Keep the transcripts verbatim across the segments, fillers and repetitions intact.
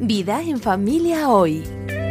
Vida en Familia Hoy.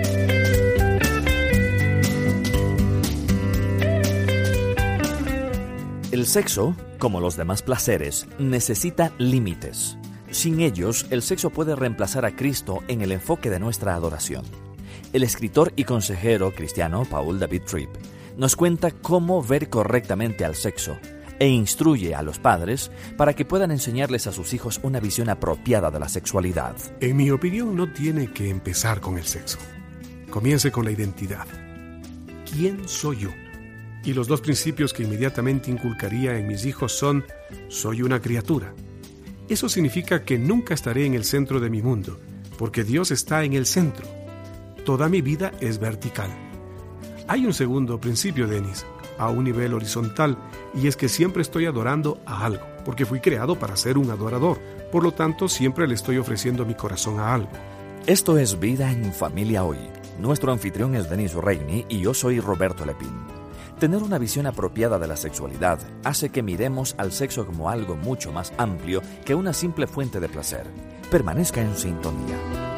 El sexo, como los demás placeres, necesita límites. Sin ellos, el sexo puede reemplazar a Cristo en el enfoque de nuestra adoración. El escritor y consejero cristiano Paul David Tripp nos cuenta cómo ver correctamente al sexo e instruye a los padres para que puedan enseñarles a sus hijos una visión apropiada de la sexualidad. En mi opinión, no tiene que empezar con el sexo. Comience con la identidad. ¿Quién soy yo? Y los dos principios que inmediatamente inculcaría en mis hijos son: soy una criatura. Eso significa que nunca estaré en el centro de mi mundo, porque Dios está en el centro. Toda mi vida es vertical. Hay un segundo principio, Denis, a un nivel horizontal, y es que siempre estoy adorando a algo, porque fui creado para ser un adorador. Por lo tanto, siempre le estoy ofreciendo mi corazón a algo. Esto es Vida en Familia Hoy. Nuestro anfitrión es Denis Reini y yo soy Roberto Lepín. Tener una visión apropiada de la sexualidad hace que miremos al sexo como algo mucho más amplio que una simple fuente de placer. Permanezca en sintonía.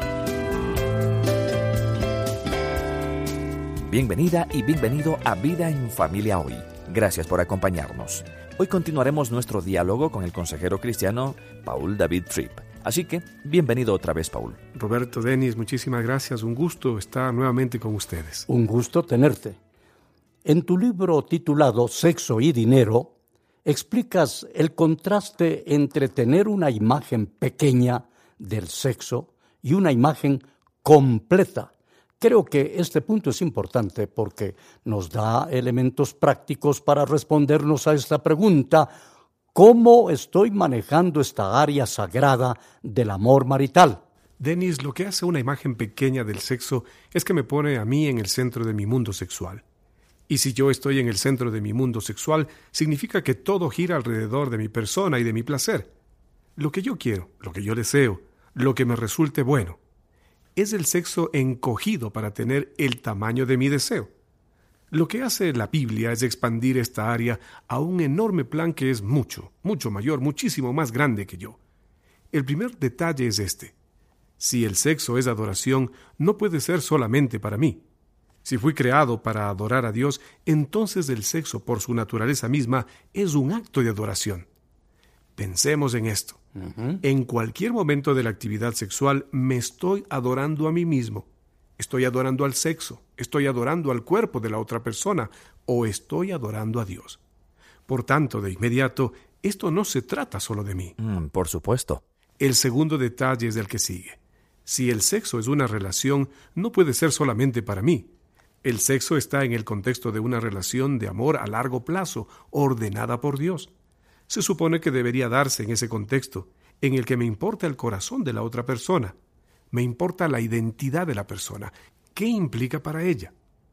Bienvenida y bienvenido a Vida en Familia Hoy. Gracias por acompañarnos. Hoy continuaremos nuestro diálogo con el consejero cristiano Paul David Tripp. Así que, bienvenido otra vez, Paul. Roberto, Denis, muchísimas gracias. Un gusto estar nuevamente con ustedes. Un gusto tenerte. En tu libro titulado Sexo y Dinero, explicas el contraste entre tener una imagen pequeña del sexo y una imagen completa. Creo que este punto es importante porque nos da elementos prácticos para respondernos a esta pregunta: ¿cómo estoy manejando esta área sagrada del amor marital? Denis, lo que hace una imagen pequeña del sexo es que me pone a mí en el centro de mi mundo sexual. Y si yo estoy en el centro de mi mundo sexual, significa que todo gira alrededor de mi persona y de mi placer. Lo que yo quiero, lo que yo deseo, lo que me resulte bueno. Es el sexo encogido para tener el tamaño de mi deseo. Lo que hace la Biblia es expandir esta área a un enorme plan que es mucho, mucho mayor, muchísimo más grande que yo. El primer detalle es este: si el sexo es adoración, no puede ser solamente para mí. Si fui creado para adorar a Dios, entonces el sexo, por su naturaleza misma, es un acto de adoración. Pensemos en esto. Uh-huh. En cualquier momento de la actividad sexual me estoy adorando a mí mismo. Estoy adorando al sexo, estoy adorando al cuerpo de la otra persona o estoy adorando a Dios. Por tanto, de inmediato, esto no se trata solo de mí. Mm, por supuesto. El segundo detalle es el que sigue. Si el sexo es una relación, no puede ser solamente para mí. El sexo está en el contexto de una relación de amor a largo plazo, ordenada por Dios. Se supone que debería darse en ese contexto, en el que me importa el corazón de la otra persona. Me importa la identidad de la persona. ¿Qué implica para ella?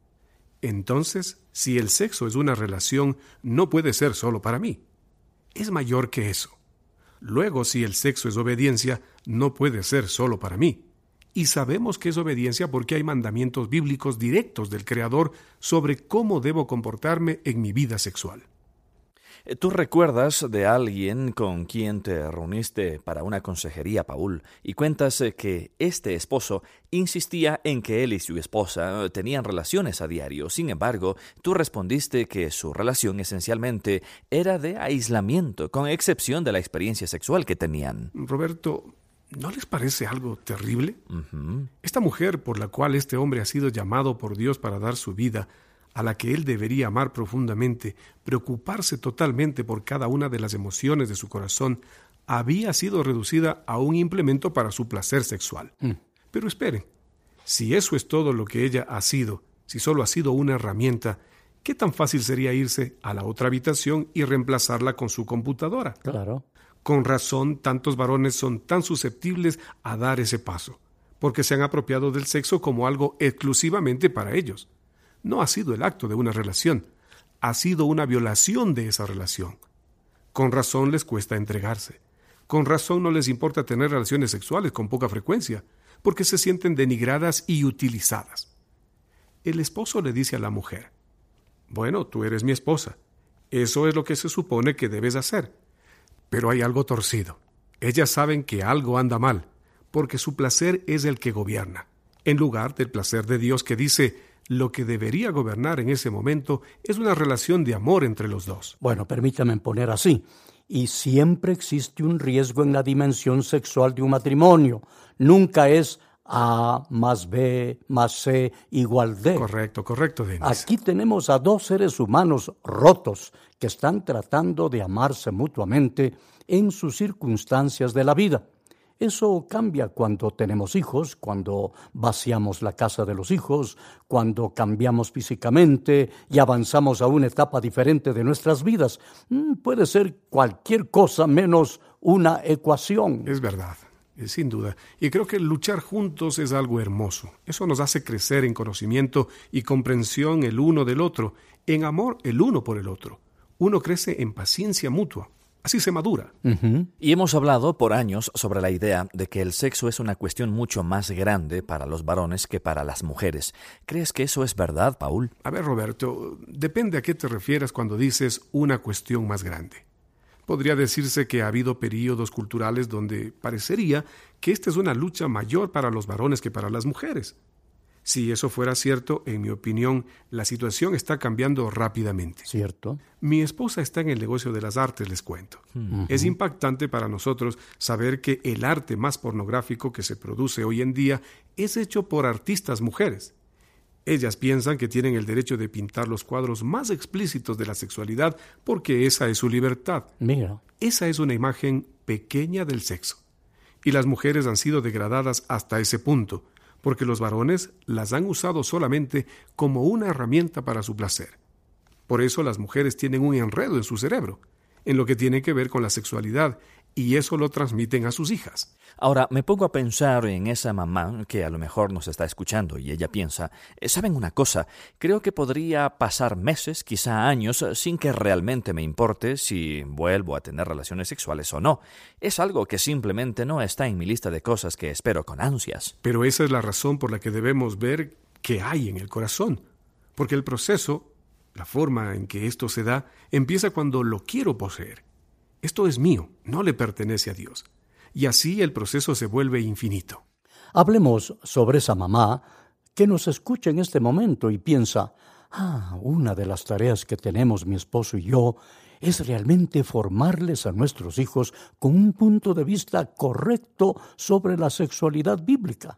Entonces, si el sexo es una relación, no puede ser solo para mí. Es mayor que eso. Luego, si el sexo es obediencia, no puede ser solo para mí. Y sabemos que es obediencia porque hay mandamientos bíblicos directos del Creador sobre cómo debo comportarme en mi vida sexual. ¿Tú recuerdas de alguien con quien te reuniste para una consejería, Paul, y cuentas que este esposo insistía en que él y su esposa tenían relaciones a diario? Sin embargo, tú respondiste que su relación esencialmente era de aislamiento, con excepción de la experiencia sexual que tenían. Roberto, ¿no les parece algo terrible? Uh-huh. Esta mujer por la cual este hombre ha sido llamado por Dios para dar su vida, a la que él debería amar profundamente, preocuparse totalmente por cada una de las emociones de su corazón, había sido reducida a un implemento para su placer sexual. Mm. Pero esperen, si eso es todo lo que ella ha sido, si solo ha sido una herramienta, ¿qué tan fácil sería irse a la otra habitación y reemplazarla con su computadora? Claro. Con razón, tantos varones son tan susceptibles a dar ese paso, porque se han apropiado del sexo como algo exclusivamente para ellos. No ha sido el acto de una relación, ha sido una violación de esa relación. Con razón les cuesta entregarse. Con razón no les importa tener relaciones sexuales con poca frecuencia, porque se sienten denigradas y utilizadas. El esposo le dice a la mujer: bueno, tú eres mi esposa, eso es lo que se supone que debes hacer. Pero hay algo torcido. Ellas saben que algo anda mal, porque su placer es el que gobierna, en lugar del placer de Dios que dice, lo que debería gobernar en ese momento es una relación de amor entre los dos. Bueno, permítame poner así. Y siempre existe un riesgo en la dimensión sexual de un matrimonio. Nunca es A más B más C igual D. Correcto, correcto, Denis. Aquí tenemos a dos seres humanos rotos que están tratando de amarse mutuamente en sus circunstancias de la vida. Eso cambia cuando tenemos hijos, cuando vaciamos la casa de los hijos, cuando cambiamos físicamente y avanzamos a una etapa diferente de nuestras vidas. Mm, puede ser cualquier cosa menos una ecuación. Es verdad, es sin duda. Y creo que luchar juntos es algo hermoso. Eso nos hace crecer en conocimiento y comprensión el uno del otro, en amor el uno por el otro. Uno crece en paciencia mutua. Así se madura. Uh-huh. Y hemos hablado por años sobre la idea de que el sexo es una cuestión mucho más grande para los varones que para las mujeres. ¿Crees que eso es verdad, Paul? A ver, Roberto, depende a qué te refieres cuando dices una cuestión más grande. Podría decirse que ha habido períodos culturales donde parecería que esta es una lucha mayor para los varones que para las mujeres. Si eso fuera cierto, en mi opinión, la situación está cambiando rápidamente. ¿Cierto? Mi esposa está en el negocio de las artes, les cuento. Uh-huh. Es impactante para nosotros saber que el arte más pornográfico que se produce hoy en día es hecho por artistas mujeres. Ellas piensan que tienen el derecho de pintar los cuadros más explícitos de la sexualidad porque esa es su libertad. Mira. Esa es una imagen pequeña del sexo. Y las mujeres han sido degradadas hasta ese punto, porque los varones las han usado solamente como una herramienta para su placer. Por eso las mujeres tienen un enredo en su cerebro, en lo que tiene que ver con la sexualidad, y eso lo transmiten a sus hijas. Ahora, me pongo a pensar en esa mamá que a lo mejor nos está escuchando y ella piensa, ¿saben una cosa? Creo que podría pasar meses, quizá años, sin que realmente me importe si vuelvo a tener relaciones sexuales o no. Es algo que simplemente no está en mi lista de cosas que espero con ansias. Pero esa es la razón por la que debemos ver qué hay en el corazón. Porque el proceso, la forma en que esto se da, empieza cuando lo quiero poseer. Esto es mío, no le pertenece a Dios. Y así el proceso se vuelve infinito. Hablemos sobre esa mamá que nos escucha en este momento y piensa, ah, una de las tareas que tenemos mi esposo y yo es realmente formarles a nuestros hijos con un punto de vista correcto sobre la sexualidad bíblica.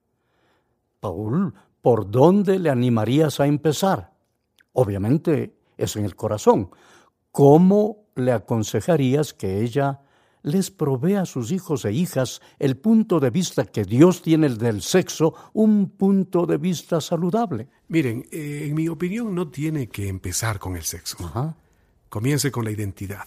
Paul, ¿por dónde le animarías a empezar? Obviamente es en el corazón. ¿Cómo le aconsejarías que ella les provee a sus hijos e hijas el punto de vista que Dios tiene del sexo, un punto de vista saludable? Miren, eh, en mi opinión no tiene que empezar con el sexo. Ajá. Comience con la identidad.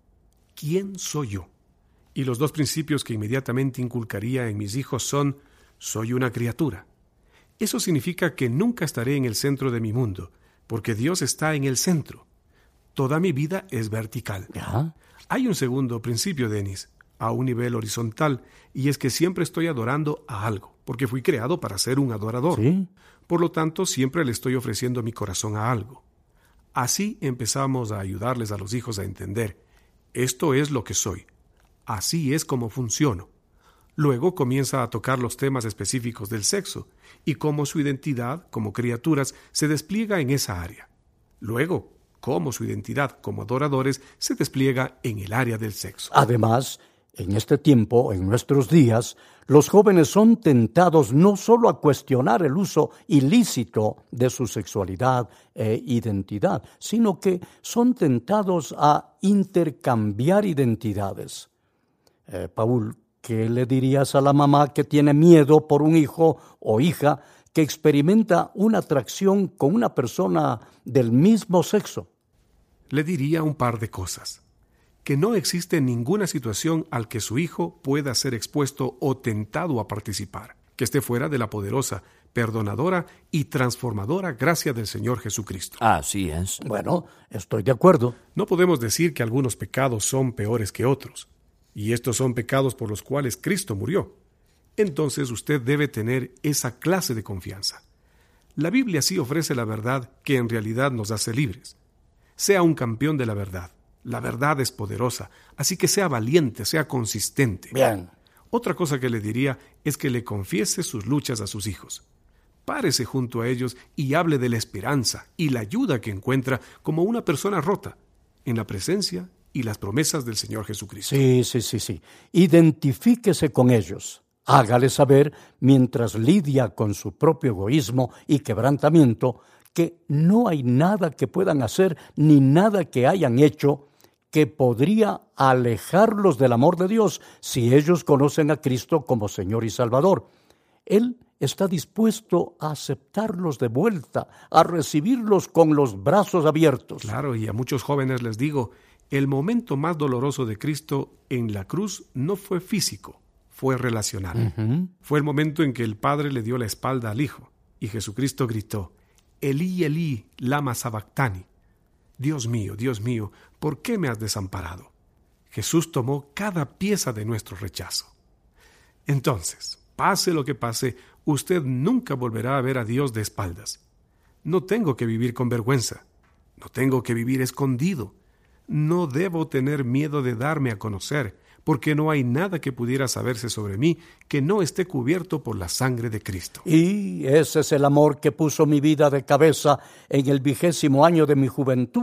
¿Quién soy yo? Y los dos principios que inmediatamente inculcaría en mis hijos son, soy una criatura. Eso significa que nunca estaré en el centro de mi mundo, porque Dios está en el centro. Toda mi vida es vertical. Ajá. Hay un segundo principio, Denis, a un nivel horizontal, y es que siempre estoy adorando a algo, porque fui creado para ser un adorador. ¿Sí? Por lo tanto, siempre le estoy ofreciendo mi corazón a algo. Así empezamos a ayudarles a los hijos a entender, esto es lo que soy, así es como funciono. Luego comienza a tocar los temas específicos del sexo, y cómo su identidad, como criaturas, se despliega en esa área. Luego, cómo su identidad como adoradores se despliega en el área del sexo. Además, en este tiempo, en nuestros días, los jóvenes son tentados no solo a cuestionar el uso ilícito de su sexualidad e identidad, sino que son tentados a intercambiar identidades. Eh, Paul, ¿qué le dirías a la mamá que tiene miedo por un hijo o hija que experimenta una atracción con una persona del mismo sexo? Le diría un par de cosas. Que no existe ninguna situación al que su hijo pueda ser expuesto o tentado a participar, que esté fuera de la poderosa, perdonadora y transformadora gracia del Señor Jesucristo. Así es. Bueno, estoy de acuerdo. No podemos decir que algunos pecados son peores que otros, y estos son pecados por los cuales Cristo murió. Entonces usted debe tener esa clase de confianza. La Biblia sí ofrece la verdad que en realidad nos hace libres. Sea un campeón de la verdad. La verdad es poderosa, así que sea valiente, sea consistente. Bien. Otra cosa que le diría es que le confiese sus luchas a sus hijos. Párese junto a ellos y hable de la esperanza y la ayuda que encuentra como una persona rota en la presencia y las promesas del Señor Jesucristo. Sí, sí, sí, sí. Identifíquese con ellos. Hágale saber, mientras lidia con su propio egoísmo y quebrantamiento, que no hay nada que puedan hacer ni nada que hayan hecho que podría alejarlos del amor de Dios si ellos conocen a Cristo como Señor y Salvador. Él está dispuesto a aceptarlos de vuelta, a recibirlos con los brazos abiertos. Claro, y a muchos jóvenes les digo, el momento más doloroso de Cristo en la cruz no fue físico, fue relacional. Uh-huh. Fue el momento en que el Padre le dio la espalda al Hijo y Jesucristo gritó, Elí, Elí, lama sabactani. Dios mío, Dios mío, ¿por qué me has desamparado? Jesús tomó cada pieza de nuestro rechazo. Entonces, pase lo que pase, usted nunca volverá a ver a Dios de espaldas. No tengo que vivir con vergüenza. No tengo que vivir escondido. No debo tener miedo de darme a conocer, porque no hay nada que pudiera saberse sobre mí que no esté cubierto por la sangre de Cristo. Y ese es el amor que puso mi vida de cabeza en el vigésimo año de mi juventud.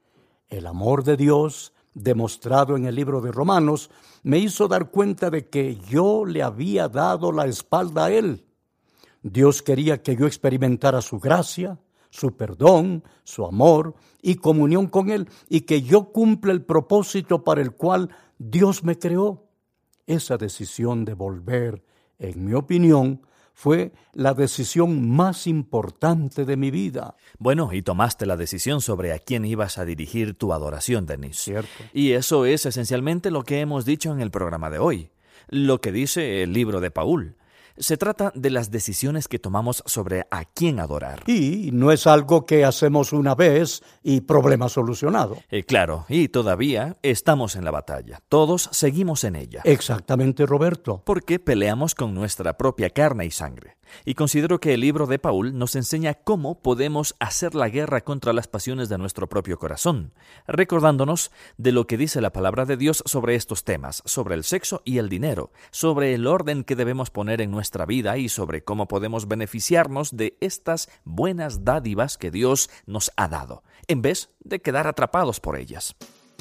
El amor de Dios, demostrado en el libro de Romanos, me hizo dar cuenta de que yo le había dado la espalda a Él. Dios quería que yo experimentara su gracia, su perdón, su amor y comunión con Él, y que yo cumpla el propósito para el cual Dios me creó. Esa decisión de volver, en mi opinión, fue la decisión más importante de mi vida. Bueno, y tomaste la decisión sobre a quién ibas a dirigir tu adoración, Denis. Cierto. Y eso es esencialmente lo que hemos dicho en el programa de hoy, lo que dice el libro de Paul. Se trata de las decisiones que tomamos sobre a quién adorar. Y no es algo que hacemos una vez y problema solucionado. Eh, claro, y todavía estamos en la batalla. Todos seguimos en ella. Exactamente, Roberto. Porque peleamos con nuestra propia carne y sangre. Y considero que el libro de Paul nos enseña cómo podemos hacer la guerra contra las pasiones de nuestro propio corazón, recordándonos de lo que dice la palabra de Dios sobre estos temas, sobre el sexo y el dinero, sobre el orden que debemos poner en nuestra vida y sobre cómo podemos beneficiarnos de estas buenas dádivas que Dios nos ha dado, en vez de quedar atrapados por ellas.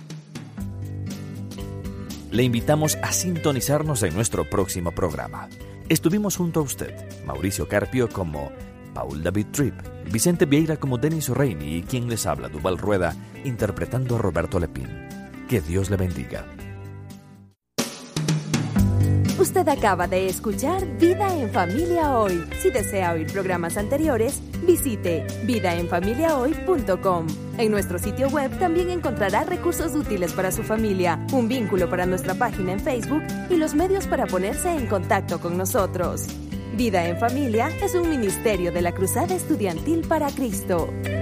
Le invitamos a sintonizarnos en nuestro próximo programa. Estuvimos junto a usted, Mauricio Carpio como Paul David Tripp, Vicente Vieira como Denis Reini y quien les habla, Duval Rueda, interpretando a Roberto Lepín. Que Dios le bendiga. Usted acaba de escuchar Vida en Familia Hoy. Si desea oír programas anteriores, visite vida en familia hoy punto com. En nuestro sitio web también encontrará recursos útiles para su familia, un vínculo para nuestra página en Facebook y los medios para ponerse en contacto con nosotros. Vida en Familia es un ministerio de la Cruzada Estudiantil para Cristo.